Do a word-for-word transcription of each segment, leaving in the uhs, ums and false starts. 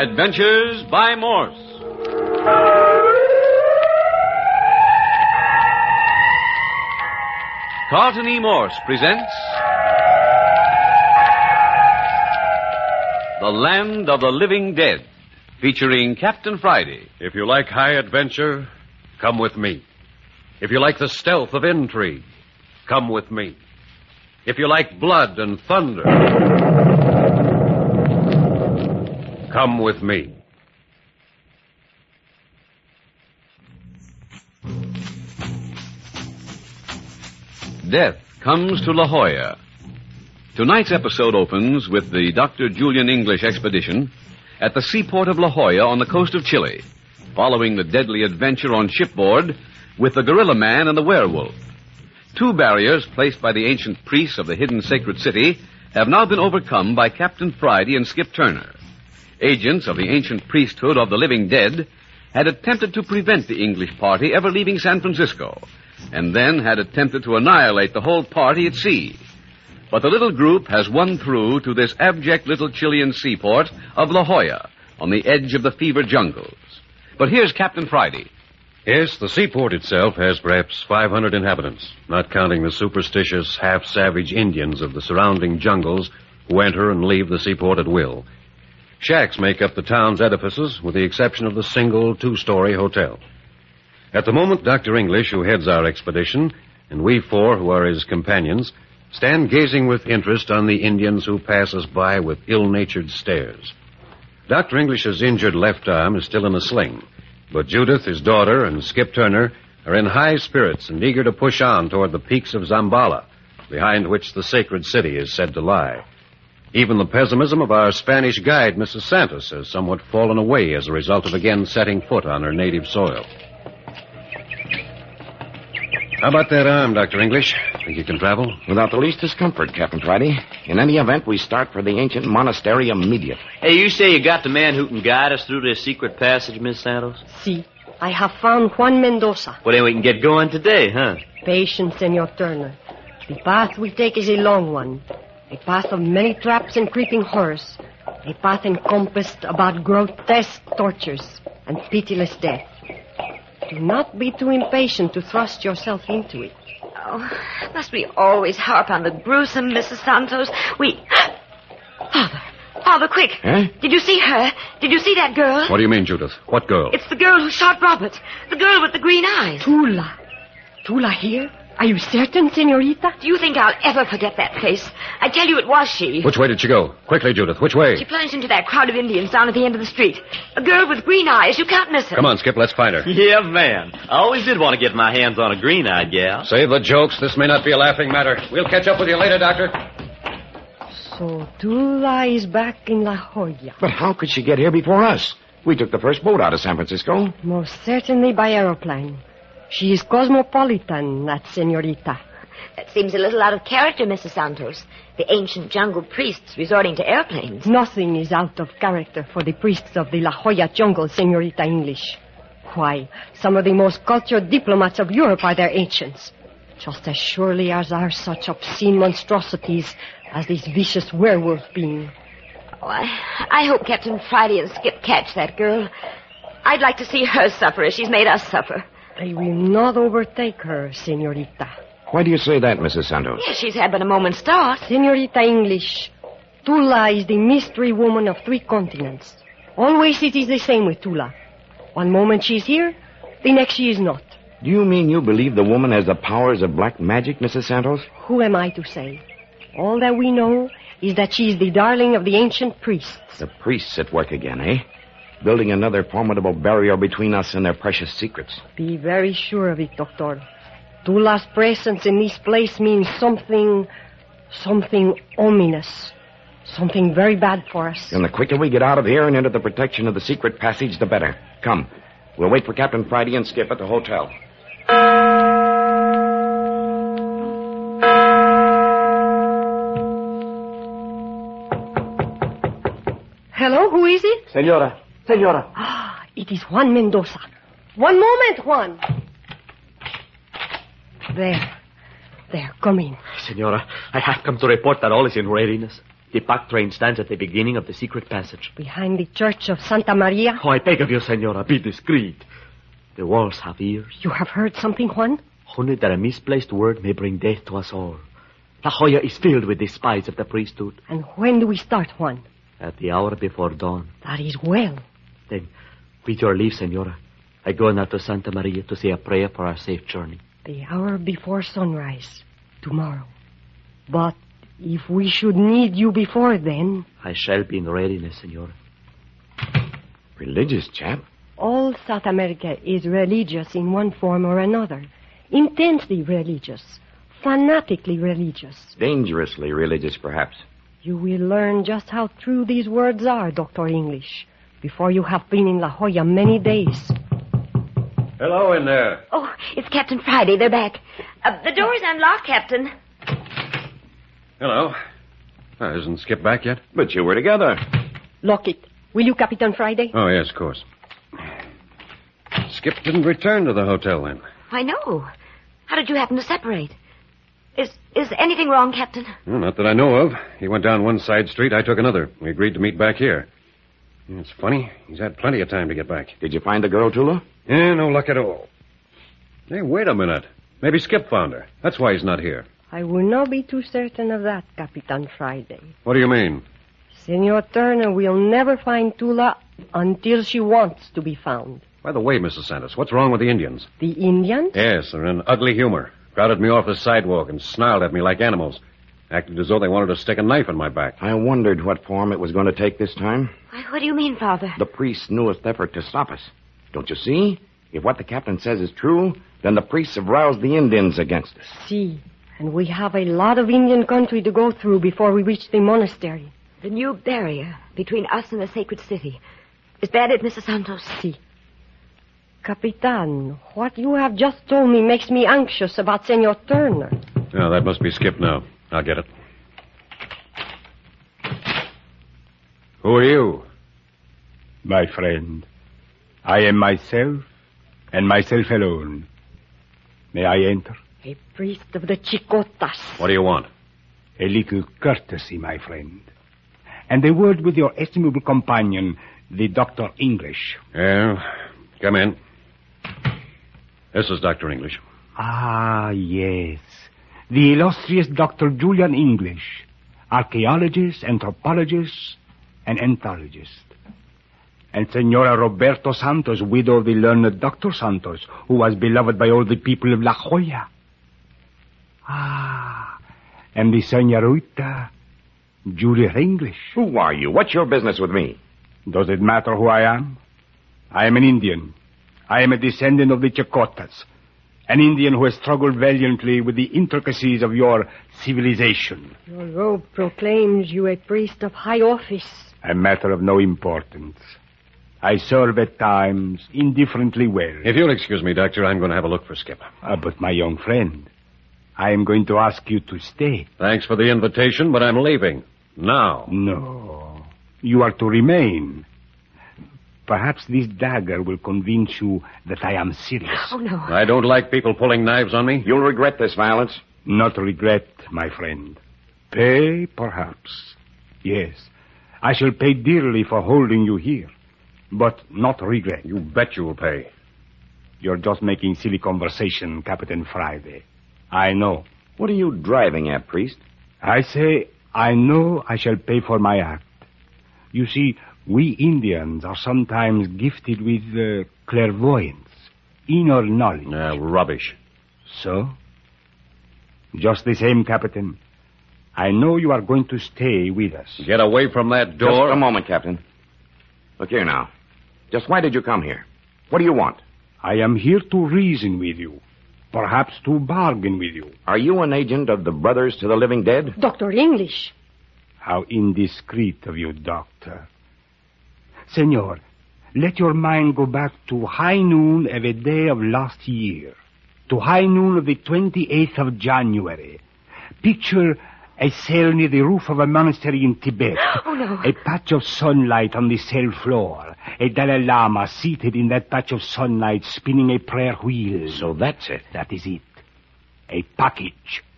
Adventures by Morse. Carlton E. Morse presents The Land of the Living Dead, featuring Captain Friday. If you like high adventure, come with me. If you like the stealth of intrigue, come with me. If you like blood and thunder, come with me. Death comes to La Jolla. Tonight's episode opens with the Doctor Julian English expedition at the seaport of La Jolla on the coast of Chile, following the deadly adventure on shipboard with the gorilla man and the werewolf. Two barriers placed by the ancient priests of the hidden sacred city have now been overcome by Captain Friday and Skip Turner. Agents of the ancient priesthood of the living dead had attempted to prevent the English party ever leaving San Francisco, and then had attempted to annihilate the whole party at sea. But the little group has won through to this abject little Chilean seaport of La Jolla on the edge of the fever jungles. But here's Captain Friday. Yes, the seaport itself has perhaps five hundred inhabitants, not counting the superstitious, half-savage Indians of the surrounding jungles who enter and leave the seaport at will. Shacks make up the town's edifices, with the exception of the single two-story hotel. At the moment, Doctor English, who heads our expedition, and we four, who are his companions, stand gazing with interest on the Indians who pass us by with ill-natured stares. Doctor English's injured left arm is still in a sling, but Judith, his daughter, and Skip Turner are in high spirits and eager to push on toward the peaks of Zambala, behind which the sacred city is said to lie. Even the pessimism of our Spanish guide, Missus Santos, has somewhat fallen away as a result of again setting foot on her native soil. How about that arm, Doctor English? Think you can travel? Without the least discomfort, Captain Friday. In any event, we start for the ancient monastery immediately. Hey, you say you got the man who can guide us through this secret passage, Miss Santos? Si. I have found Juan Mendoza. Well, then we can get going today, huh? Patience, Senor Turner. The path we take is a long one. A path of many traps and creeping horrors. A path encompassed about grotesque tortures and pitiless death. Do not be too impatient to thrust yourself into it. Oh, must we always harp on the gruesome, Missus Santos? We... Father, Father, quick. Huh? Did you see her? Did you see that girl? What do you mean, Judith? What girl? It's the girl who shot Robert. The girl with the green eyes. Tula. Tula here? Are you certain, senorita? Do you think I'll ever forget that face? I tell you it was she. Which way did she go? Quickly, Judith, which way? She plunged into that crowd of Indians down at the end of the street. A girl with green eyes. You can't miss her. Come on, Skip, let's find her. Yeah, man. I always did want to get my hands on a green-eyed gal. Save the jokes. This may not be a laughing matter. We'll catch up with you later, Doctor. So Tula is back in La Jolla. But how could she get here before us? We took the first boat out of San Francisco. Most certainly by aeroplane. She is cosmopolitan, that senorita. That seems a little out of character, Missus Santos. The ancient jungle priests resorting to airplanes. Nothing is out of character for the priests of the La Jolla jungle, senorita English. Why, some of the most cultured diplomats of Europe are their ancients. Just as surely as are such obscene monstrosities as this vicious werewolf being. Oh, I, I hope Captain Friday and Skip catch that girl. I'd like to see her suffer as she's made us suffer. I will not overtake her, senorita. Why do you say that, Missus Santos? Yes, she's had but a moment's start. Senorita English, Tula is the mystery woman of three continents. Always it is the same with Tula. One moment she is here, the next she is not. Do you mean you believe the woman has the powers of black magic, Missus Santos? Who am I to say? All that we know is that she is the darling of the ancient priests. The priests at work again, eh? Building another formidable barrier between us and their precious secrets. Be very sure of it, Doctor. Tula's presence in this place means something... something ominous. Something very bad for us. And the quicker we get out of here and into the protection of the secret passage, the better. Come. We'll wait for Captain Friday and Skip at the hotel. Hello, who is it? Senora, senora. Ah, it is Juan Mendoza. One moment, Juan. There. There, come in. Senora, I have come to report that all is in readiness. The pack train stands at the beginning of the secret passage. Behind the church of Santa Maria? Oh, I beg of you, Senora, be discreet. The walls have ears. You have heard something, Juan? Only that a misplaced word may bring death to us all. La Jolla is filled with the spies of the priesthood. And when do we start, Juan? At the hour before dawn. That is well. Then, with your leave, Senora, I go now to Santa Maria to say a prayer for our safe journey. The hour before sunrise. Tomorrow. But if we should need you before then... I shall be in readiness, Senora. Religious chap? All South America is religious in one form or another. Intensely religious. Fanatically religious. Dangerously religious, perhaps. You will learn just how true these words are, Doctor English, before you have been in La Jolla many days. Hello in there. Oh, it's Captain Friday. They're back. Uh, the door's unlocked, Captain. Hello. Uh, isn't Skip back yet? But you were together. Lock it. Will you, Capitan Friday? Oh, yes, of course. Skip didn't return to the hotel then. I know. How did you happen to separate? Is is anything wrong, Captain? Well, not that I know of. He went down one side street, I took another. We agreed to meet back here. It's funny. He's had plenty of time to get back. Did you find the girl, Tula? Yeah, no luck at all. Hey, wait a minute. Maybe Skip found her. That's why he's not here. I will not be too certain of that, Capitan Friday. What do you mean? Senor Turner will never find Tula until she wants to be found. By the way, Missus Santos, what's wrong with the Indians? The Indians? Yes, they're in ugly humor. Crowded me off the sidewalk and snarled at me like animals. Acted as though they wanted to stick a knife in my back. I wondered what form it was going to take this time. Why, what do you mean, Father? The priest's newest effort to stop us. Don't you see? If what the captain says is true, then the priests have roused the Indians against us. See, and we have a lot of Indian country to go through before we reach the monastery. The new barrier between us and the sacred city. Is that it, Missus Santos? See. Capitan, what you have just told me makes me anxious about Senor Turner. Oh, that must be Skip now. I'll get it. Who are you? My friend, I am myself and myself alone. May I enter? A priest of the Chicotas. What do you want? A little courtesy, my friend. And a word with your estimable companion, the Doctor English. Yeah, come in. This is Doctor English. Ah, yes. The illustrious Doctor Julian English, archaeologist, anthropologist, and anthologist. And Senora Roberto Santos, widow of the learned Doctor Santos, who was beloved by all the people of La Jolla. Ah, and the Senorita Julia English. Who are you? What's your business with me? Does it matter who I am? I am an Indian. I am a descendant of the Chicotas. An Indian who has struggled valiantly with the intricacies of your civilization. Your robe proclaims you a priest of high office. A matter of no importance. I serve at times indifferently well. If you'll excuse me, Doctor, I'm going to have a look for Skip. Uh, but my young friend, I am going to ask you to stay. Thanks for the invitation, but I'm leaving. Now. No. You are to remain. Perhaps this dagger will convince you that I am serious. Oh, no. I don't like people pulling knives on me. You'll regret this violence. Not regret, my friend. Pay, perhaps. Yes. I shall pay dearly for holding you here. But not regret. You bet you'll pay. You're just making silly conversation, Captain Friday. I know. What are you driving at, priest? I say, I know I shall pay for my act. You see, we Indians are sometimes gifted with uh, clairvoyance, inner knowledge. Ah, rubbish. So? Just the same, Captain. I know you are going to stay with us. Get away from that door. Just a moment, Captain. Look here now. Just why did you come here? What do you want? I am here to reason with you. Perhaps to bargain with you. Are you an agent of the Brothers to the Living Dead? Doctor English. How indiscreet of you, Doctor. Senor, let your mind go back to high noon of a day of last year. To high noon of the twenty-eighth of January. Picture a cell near the roof of a monastery in Tibet. Oh, no. A patch of sunlight on the cell floor. A Dalai Lama seated in that patch of sunlight spinning a prayer wheel. So that's it. That is it. A package.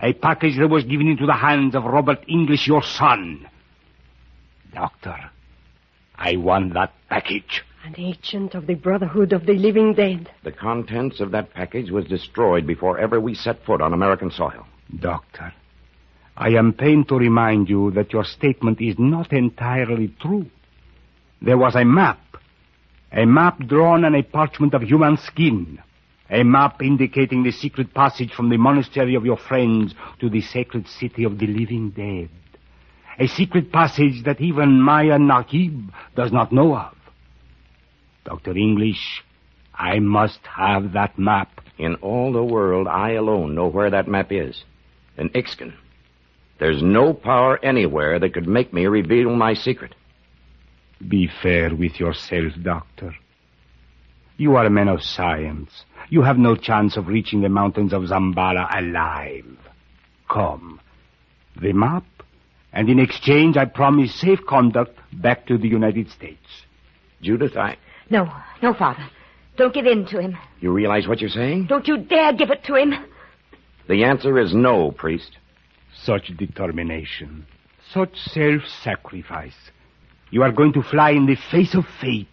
A package that was given into the hands of Robert English, your son. Doctor, I want that package. An agent of the Brotherhood of the Living Dead. The contents of that package was destroyed before ever we set foot on American soil. Doctor, I am pained to remind you that your statement is not entirely true. There was a map. A map drawn on a parchment of human skin. A map indicating the secret passage from the monastery of your friends to the sacred city of the living dead. A secret passage that even Maya Nahib does not know of. Doctor English, I must have that map. In all the world, I alone know where that map is. In Ixcan. There's no power anywhere that could make me reveal my secret. Be fair with yourself, Doctor. You are a man of science. You have no chance of reaching the mountains of Zambala alive. Come. The map, and in exchange I promise safe conduct back to the United States. Judith, I... No, no, Father. Don't give in to him. You realize what you're saying? Don't you dare give it to him. The answer is no, priest. Such determination. Such self-sacrifice. You are going to fly in the face of fate.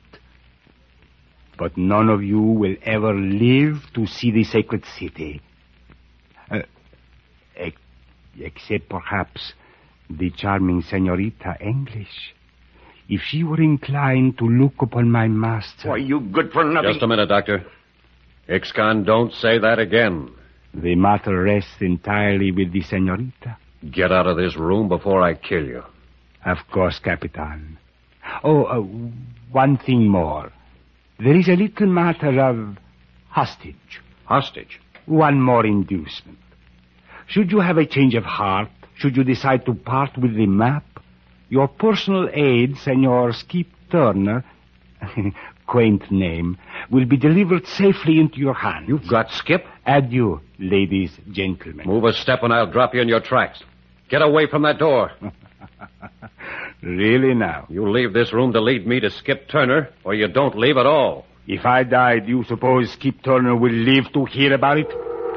But none of you will ever live to see the sacred city. Uh, ex- except perhaps the charming Senorita English. If she were inclined to look upon my master... Why, you good for nothing... Just a minute, Doctor. Ixcan, don't say that again. The matter rests entirely with the Senorita. Get out of this room before I kill you. Of course, Capitan. Oh, uh, one thing more. There is a little matter of hostage. Hostage? One more inducement. Should you have a change of heart, should you decide to part with the map, your personal aide, Senor Skip Turner, quaint name, will be delivered safely into your hands. You've got Skip? Adieu, ladies, gentlemen. Move a step and I'll drop you in your tracks. Get away from that door. Really now? You leave this room to lead me to Skip Turner, or you don't leave at all. If I die, do you suppose Skip Turner will live to hear about it?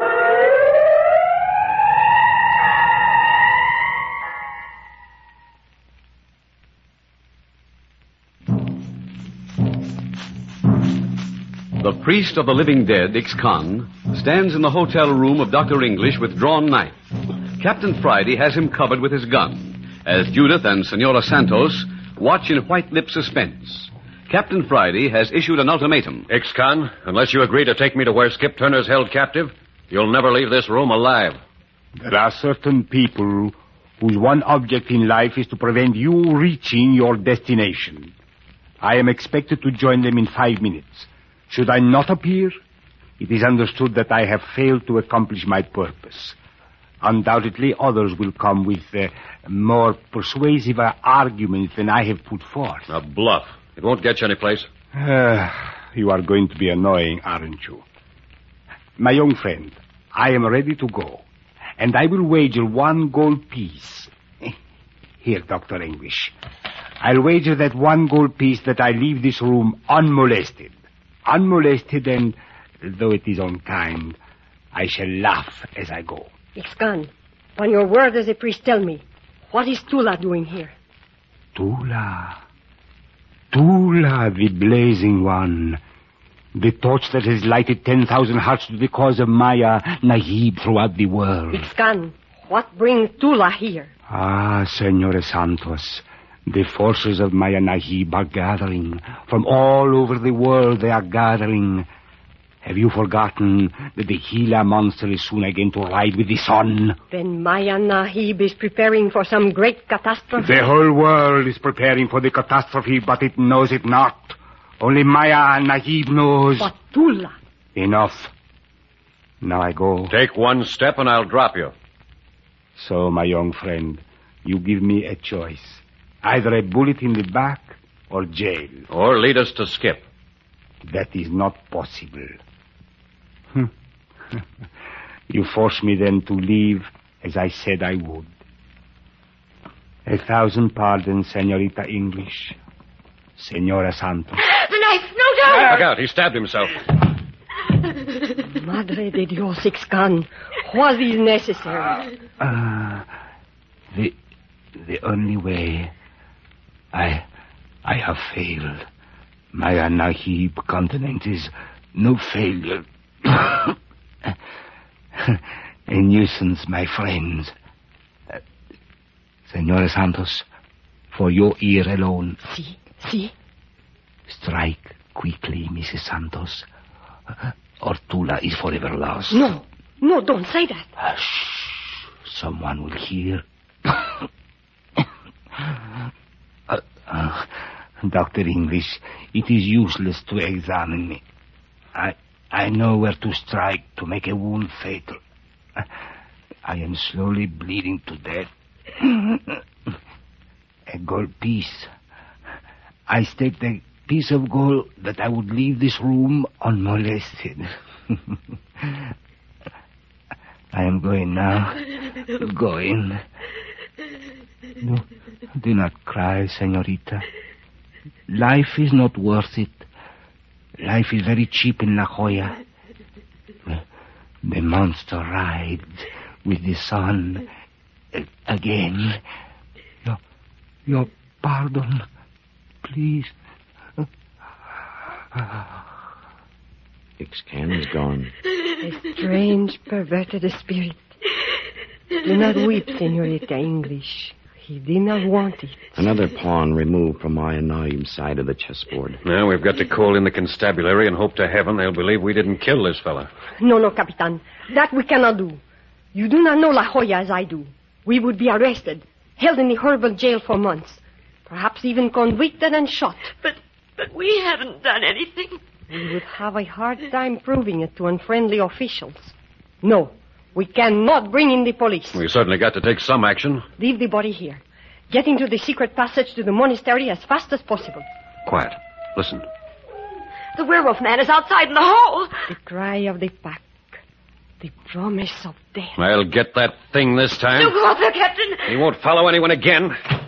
The priest of the living dead, Ixcan, stands in the hotel room of Doctor English with drawn knife. Captain Friday has him covered with his gun, as Judith and Senora Santos watch in white-lipped suspense. Captain Friday has issued an ultimatum. Ixcan, unless you agree to take me to where Skip Turner's held captive, you'll never leave this room alive. There are certain people whose one object in life is to prevent you reaching your destination. I am expected to join them in five minutes. Should I not appear, it is understood that I have failed to accomplish my purpose. Undoubtedly, others will come with uh, more persuasive arguments than I have put forth. A bluff. It won't get you anyplace. Uh, you are going to be annoying, aren't you? My young friend, I am ready to go, and I will wager one gold piece. Here, Doctor English. I'll wager that one gold piece that I leave this room unmolested. Unmolested, and though it is unkind, I shall laugh as I go. Ixcan, on your word as a priest, tell me, what is Tula doing here? Tula. Tula, the blazing one. The torch that has lighted ten thousand hearts to the cause of Maya Nahib throughout the world. Ixcan, what brings Tula here? Ah, Senora Santos. The forces of Maya Nahib are gathering. From all over the world they are gathering. Have you forgotten that the Gila monster is soon again to ride with the sun? Then Maya Nahib is preparing for some great catastrophe? The whole world is preparing for the catastrophe, but it knows it not. Only Maya Nahib knows. But Tula... Enough. Now I go. Take one step and I'll drop you. So, my young friend, you give me a choice. Either a bullet in the back or jail. Or lead us to Skip. That is not possible. You force me then to leave as I said I would. A thousand pardons, Senorita English. Senora Santos. The knife! No, don't! Look out, he stabbed himself. Madre de Dios, Ixcan. What is necessary? Uh, the, the only way. I, I have failed. My Anahib continent is no failure. A nuisance, my friends. Uh, Senora Santos, for your ear alone. Si, si. Strike quickly, Missus Santos. Uh, or Tula is forever lost. No, no, don't say that. Hush. Someone will hear. uh, uh, Doctor English, it is useless to examine me. I I know where to strike to make a wound fatal. I am slowly bleeding to death. A gold piece. I staked a piece of gold that I would leave this room unmolested. I am going now. Going. No, do not cry, senorita. Life is not worth it. Life is very cheap in La Jolla. The monster rides with the sun again. Your, your pardon, please. Ixcan is gone. A strange, perverted spirit. Do not weep, Senorita English. He did not want it. Another pawn removed from my Anaim's side of the chessboard. Now, we've got to call in the constabulary and hope to heaven they'll believe we didn't kill this fella. No, no, Capitan. That we cannot do. You do not know La Jolla as I do. We would be arrested, held in the horrible jail for months, perhaps even convicted and shot. But, but we haven't done anything. We would have a hard time proving it to unfriendly officials. No, we cannot bring in the police. We certainly got to take some action. Leave the body here. Get into the secret passage to the monastery as fast as possible. Quiet. Listen. The werewolf man is outside in the hall. The cry of the pack. The promise of death. I'll get that thing this time. Don't go up there, Captain. He won't follow anyone again.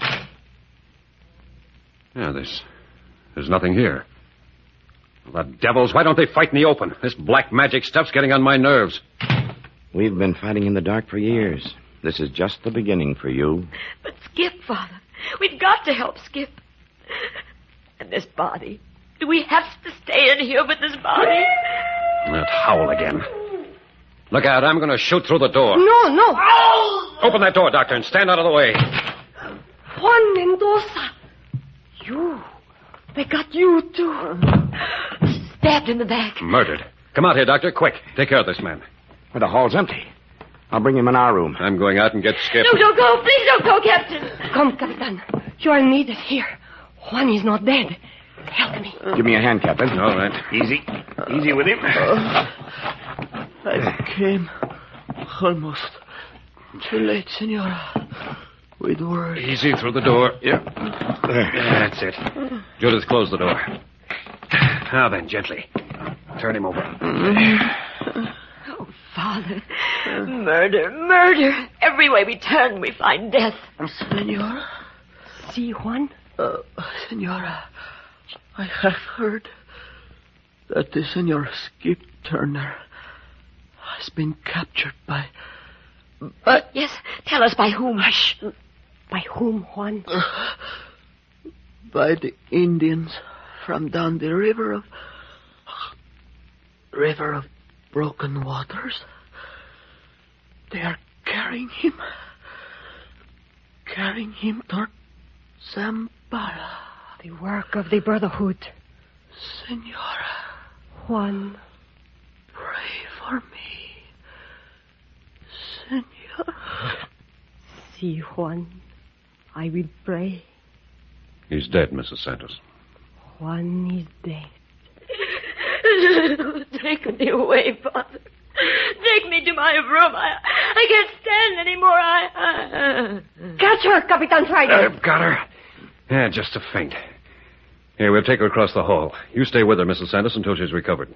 Yeah, there's... There's nothing here. The devils, why don't they fight in the open? This black magic stuff's getting on my nerves. We've been fighting in the dark for years. This is just the beginning for you. But Skip, Father. We've got to help Skip. And this body. Do we have to stay in here with this body? That howl again. Look out, I'm going to shoot through the door. No, no. Open that door, Doctor, and stand out of the way. Juan Mendoza. You. They got you, too. Stabbed in the back. Murdered. Come out here, Doctor, quick. Take care of this man. Well, the hall's empty. I'll bring him in our room. I'm going out and get Skip. No, don't go. Please don't go, Captain. Come, Capitan. You are needed here. Juan is not dead. Help me. Give me a hand, Captain. All right. Easy. Easy with him. Uh, I came almost too late, Senora. With word. Easy through the door. Yeah. Yeah, that's it. Judith, close the door. Now then, gently. Turn him over. Oh, Father. Murder, murder. Every way we turn, we find death. Senora? See, Juan? Uh, Senora, I have heard that the Senor Skip Turner has been captured by... But yes, tell us by whom. Hush. By whom, Juan? Uh, by the Indians from down the river of... River of Broken Waters. They are carrying him. Carrying him toward Zambara. The work of the Brotherhood. Senora. Juan. Pray for me. Senora. See, Juan. I will pray. He's dead, Missus Santos. Juan is dead. Take me away, Father. Take me to my room. I, I can't stand anymore. I, I... Catch her, Capitan Friday. I've got her. Yeah, just a faint. Here, we'll take her across the hall. You stay with her, Missus Santos, until she's recovered.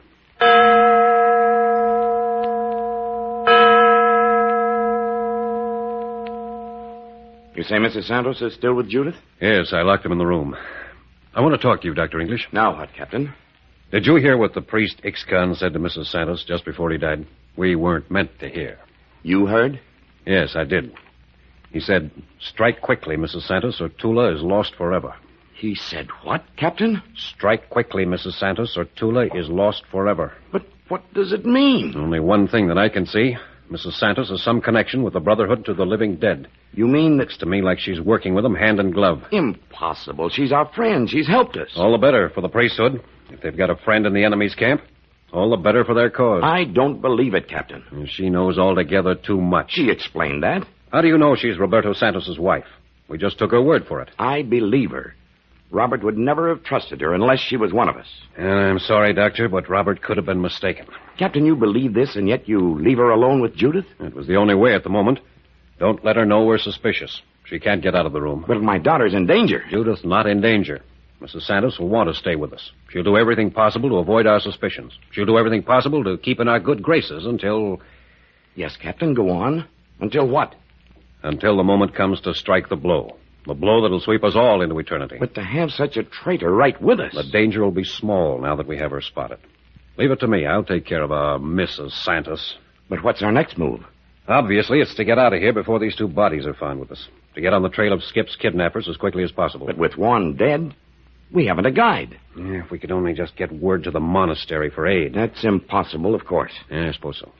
You say Missus Santos is still with Judith? Yes, I locked him in the room. I want to talk to you, Doctor English. Now what, Captain? Did you hear what the priest Ixcan said to Missus Santos just before he died? We weren't meant to hear. You heard? Yes, I did. He said, strike quickly, Missus Santos, or Tula is lost forever. He said what, Captain? Strike quickly, Missus Santos, or Tula is lost forever. But what does it mean? Only one thing that I can see. Missus Santos has some connection with the Brotherhood to the Living Dead. You mean that... Looks to me like she's working with them hand in glove. Impossible. She's our friend. She's helped us. All the better for the priesthood. If they've got a friend in the enemy's camp, all the better for their cause. I don't believe it, Captain. And she knows altogether too much. She explained that. How do you know she's Roberto Santos's wife? We just took her word for it. I believe her. Robert would never have trusted her unless she was one of us. And I'm sorry, Doctor, but Robert could have been mistaken. Captain, you believe this, and yet you leave her alone with Judith? It was the only way at the moment. Don't let her know we're suspicious. She can't get out of the room. But my daughter's in danger. Judith's not in danger. Missus Santos will want to stay with us. She'll do everything possible to avoid our suspicions. She'll do everything possible to keep in our good graces until... Yes, Captain, go on. Until what? Until the moment comes to strike the blow. The blow that'll sweep us all into eternity. But to have such a traitor right with us... The danger will be small now that we have her spotted. Leave it to me. I'll take care of our Missus Santos. But what's our next move? Obviously, it's to get out of here before these two bodies are found with us. To get on the trail of Skip's kidnappers as quickly as possible. But with one dead, we haven't a guide. Yeah, if we could only just get word to the monastery for aid. That's impossible, of course. Yeah, I suppose so.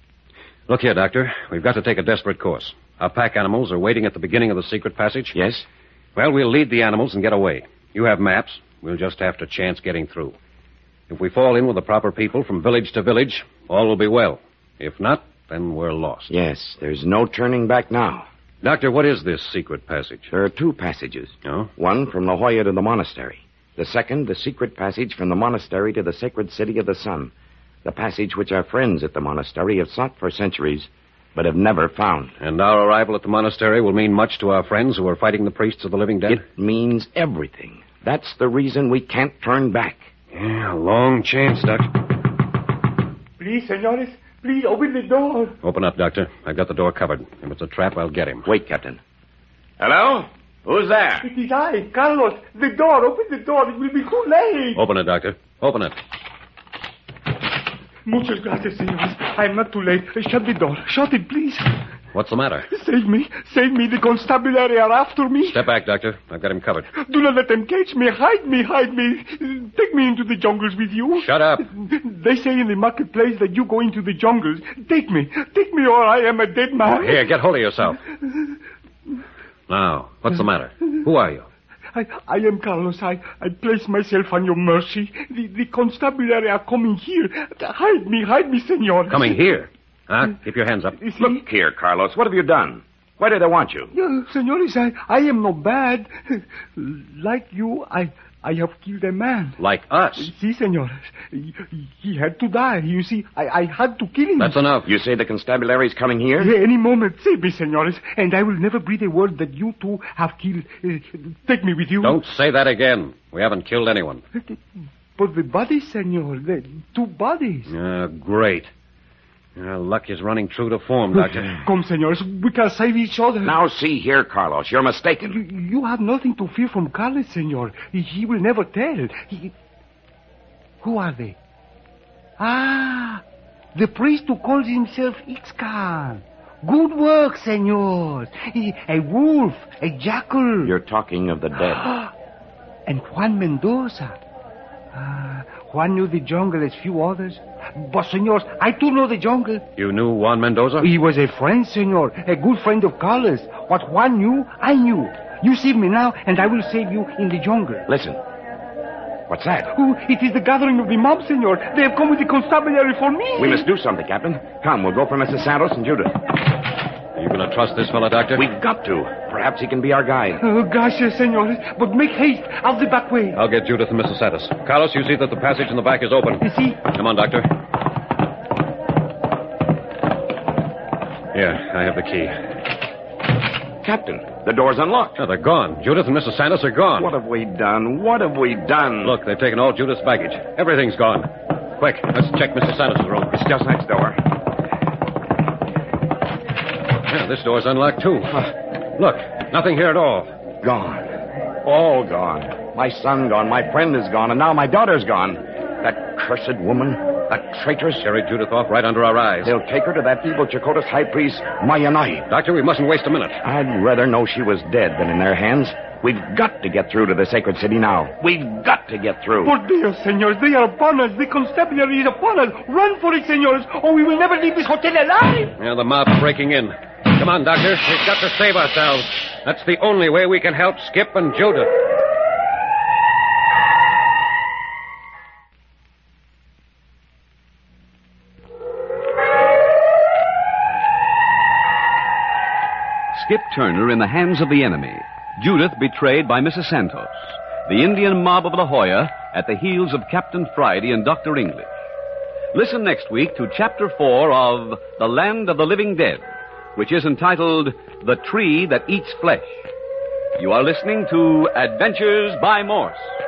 Look here, Doctor. We've got to take a desperate course. Our pack animals are waiting at the beginning of the secret passage. Yes? Well, we'll lead the animals and get away. You have maps. We'll just have to chance getting through. If we fall in with the proper people from village to village, all will be well. If not, then we're lost. Yes, there's no turning back now. Doctor, what is this secret passage? There are two passages. Oh? One from La Jolla to the monastery. The second, the secret passage from the monastery to the sacred city of the sun. The passage which our friends at the monastery have sought for centuries, but have never found. And our arrival at the monastery will mean much to our friends who are fighting the priests of the living dead? It means everything. That's the reason we can't turn back. Yeah, a long chance, Doctor. Please, senores, please open the door. Open up, Doctor. I've got the door covered. If it's a trap, I'll get him. Wait, Captain. Hello? Who's there? It is I, Carlos. The door, open the door. It will be too late. Open it, Doctor. Open it. Muchas gracias, senores. I'm not too late. Shut the door. Shut it, please. What's the matter? Save me. Save me. The constabulary are after me. Step back, Doctor. I've got him covered. Do not let them catch me. Hide me. Hide me. Take me into the jungles with you. Shut up. They say in the marketplace that you go into the jungles. Take me. Take me or I am a dead man. Oh, here, get hold of yourself. Now, what's the matter? Who are you? I, I am Carlos. I, I place myself on your mercy. The, the constabulary are coming here. Hide me, hide me, senor. Coming here? Huh? Keep your hands up. You see? Look here, Carlos. What have you done? Why do they want you? Yeah, senores, I, I am not bad. Like you, I, I have killed a man. Like us? See, senores. He, he had to die. You see, I, I had to kill him. That's enough. You say the constabulary's coming here? Yeah, any moment. Save me, senores. And I will never breathe a word that you two have killed. Uh, take me with you. Don't say that again. We haven't killed anyone. But the bodies, senor. The two bodies. Uh, great. Our luck is running true to form, Doctor. Come, senores. We can save each other. Now, see here, Carlos. You're mistaken. You, you have nothing to fear from Carlos, senor. He, he will never tell. He... Who are they? Ah, the priest who calls himself Ixcan. Good work, senor. He, a wolf, a jackal. You're talking of the dead. And Juan Mendoza. Ah, Juan knew the jungle as few others. But, senors, I too know the jungle. You knew Juan Mendoza? He was a friend, senor. A good friend of Carlos. What Juan knew, I knew. You save me now, and I will save you in the jungle. Listen. What's that? Oh, it is the gathering of the mob, senor. They have come with the constabulary for me. We must do something, Captain. Come, we'll go for Missus Santos and Judith. Are you going to trust this fellow, Doctor? We've got to. Perhaps he can be our guide. Oh, gracias, senor. But make haste. Out the back way. I'll get Judith and Missus Santos. Carlos, you see that the passage in the back is open. You see? Come on, Doctor. Here, I have the key. Captain, the door's unlocked. Oh, they're gone. Judith and Missus Santos are gone. What have we done? What have we done? Look, they've taken all Judith's baggage. Everything's gone. Quick, let's check Missus Santos' room. It's just next door. Yeah, this door's unlocked, too. Look, nothing here at all. Gone. All gone. My son gone, my friend is gone, and now my daughter's gone. That cursed woman, that traitress. Carried Judith off right under our eyes. They'll take her to that evil Chakotay's high priest, Mayanai. Doctor, we mustn't waste a minute. I'd rather know she was dead than in their hands. We've got to get through to the sacred city now. We've got to get through. Por Dios, senors, they are upon us. The constabulary is upon us. Run for it, senors, or we will never leave this hotel alive. Yeah, the mob's breaking in. Come on, Doctor. We've got to save ourselves. That's the only way we can help Skip and Judith. Skip Turner in the hands of the enemy. Judith betrayed by Missus Santos. The Indian mob of La Jolla at the heels of Captain Friday and Doctor English. Listen next week to Chapter four of The Land of the Living Dead, which is entitled The Tree That Eats Flesh. You are listening to Adventures by Morse.